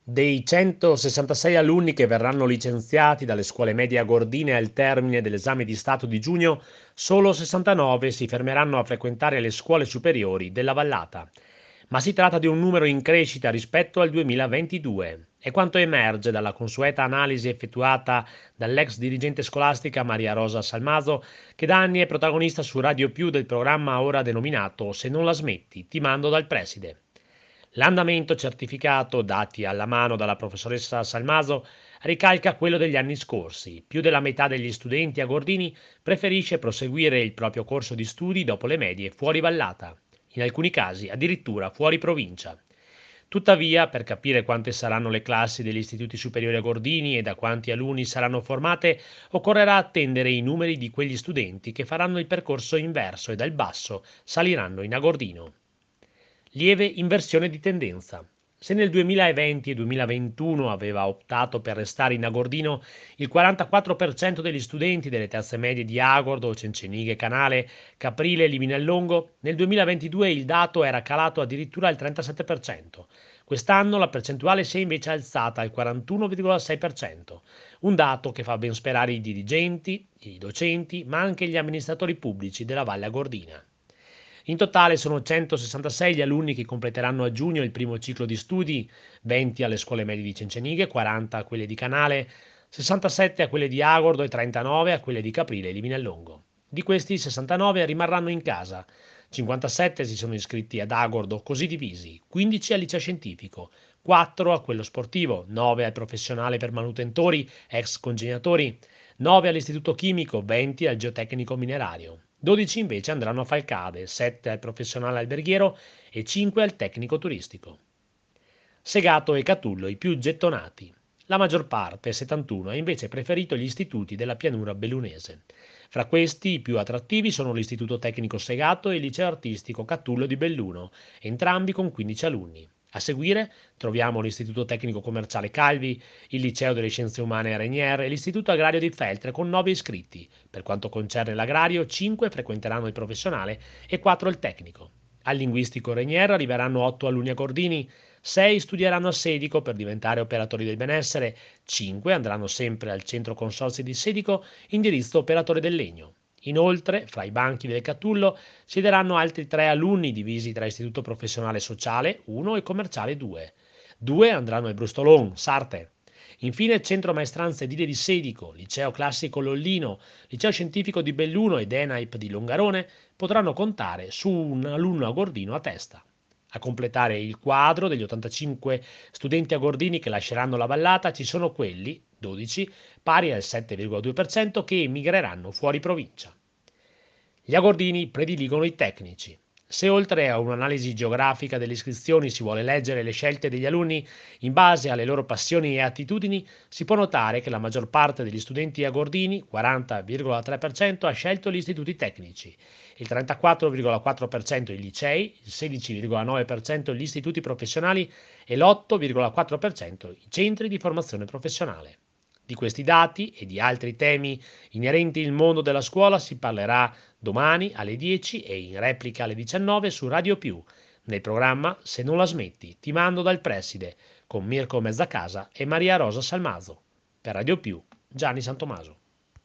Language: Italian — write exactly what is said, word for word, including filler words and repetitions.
Dei centosessantasei alunni che verranno licenziati dalle scuole medie agordine al termine dell'esame di Stato di giugno, solo sessantanove si fermeranno a frequentare le scuole superiori della Vallata. Ma si tratta di un numero in crescita rispetto al duemilaventidue. È quanto emerge dalla consueta analisi effettuata dall'ex dirigente scolastica Maria Rosa Salmaso, che da anni è protagonista su Radio Più del programma ora denominato Se non la smetti, ti mando dal preside. L'andamento certificato, dati alla mano dalla professoressa Salmaso, ricalca quello degli anni scorsi. Più della metà degli studenti agordini preferisce proseguire il proprio corso di studi dopo le medie fuori vallata, in alcuni casi addirittura fuori provincia. Tuttavia, per capire quante saranno le classi degli istituti superiori agordini e da quanti alunni saranno formate, occorrerà attendere i numeri di quegli studenti che faranno il percorso inverso e dal basso saliranno in agordino. Lieve inversione di tendenza. Se nel duemilaventi e duemilaventuno aveva optato per restare in Agordino il quarantaquattro per cento degli studenti delle terze medie di Agordo, Cencenighe, Canale, Caprile e Livinallongo, nel duemilaventidue il dato era calato addirittura al trentasette per cento. Quest'anno la percentuale si è invece alzata al quarantuno virgola sei per cento, un dato che fa ben sperare i dirigenti, i docenti, ma anche gli amministratori pubblici della Valle Agordina. In totale sono centosessantasei gli alunni che completeranno a giugno il primo ciclo di studi, venti alle scuole medie di Cencenighe, quaranta a quelle di Canale, sessantasette a quelle di Agordo e trentanove a quelle di Caprile e Livinallongo. Di questi sessantanove rimarranno in casa, cinquantasette si sono iscritti ad Agordo così divisi, quindici al liceo scientifico, quattro a quello sportivo, nove al professionale per manutentori, ex congegnatori, nove all'istituto chimico, venti al geotecnico minerario. dodici invece andranno a Falcade, sette al professionale alberghiero e cinque al tecnico turistico. Segato e Catullo i più gettonati. La maggior parte, settantuno, ha invece preferito gli istituti della pianura bellunese. Fra questi i più attrattivi sono l'Istituto Tecnico Segato e il Liceo Artistico Catullo di Belluno, entrambi con quindici alunni. A seguire troviamo l'Istituto Tecnico Commerciale Calvi, il Liceo delle Scienze Umane Renier e l'Istituto Agrario di Feltre con nove iscritti. Per quanto concerne l'agrario, cinque frequenteranno il professionale e quattro il tecnico. Al linguistico Renier arriveranno otto alunni agordini, sei studieranno a Sedico per diventare operatori del benessere, cinque andranno sempre al centro consorzi di Sedico, indirizzo operatore del legno. Inoltre, fra i banchi del Catullo siederanno altri tre alunni divisi tra istituto professionale sociale uno e commerciale due. Due andranno al Brustolon, Sarte. Infine Centro Maestranze Edile di Sedico, Liceo Classico Lollino, Liceo Scientifico di Belluno ed ENAIP di Longarone potranno contare su un alunno agordino a testa. A completare il quadro degli ottantacinque studenti agordini che lasceranno la vallata ci sono quelli, dodici, pari al sette virgola due per cento, che emigreranno fuori provincia. Gli agordini prediligono i tecnici. Se oltre a un'analisi geografica delle iscrizioni si vuole leggere le scelte degli alunni in base alle loro passioni e attitudini, si può notare che la maggior parte degli studenti agordini, quaranta virgola tre per cento, ha scelto gli istituti tecnici, il trentaquattro virgola quattro per cento i licei, il sedici virgola nove per cento gli istituti professionali e l'otto virgola quattro per cento i centri di formazione professionale. Di questi dati e di altri temi inerenti al mondo della scuola si parlerà domani alle dieci e in replica alle diciannove su Radio Più, nel programma Se non la smetti, ti mando dal preside, con Mirko Mezzacasa e Maria Rosa Salmazo. Per Radio Più, Gianni Santomaso.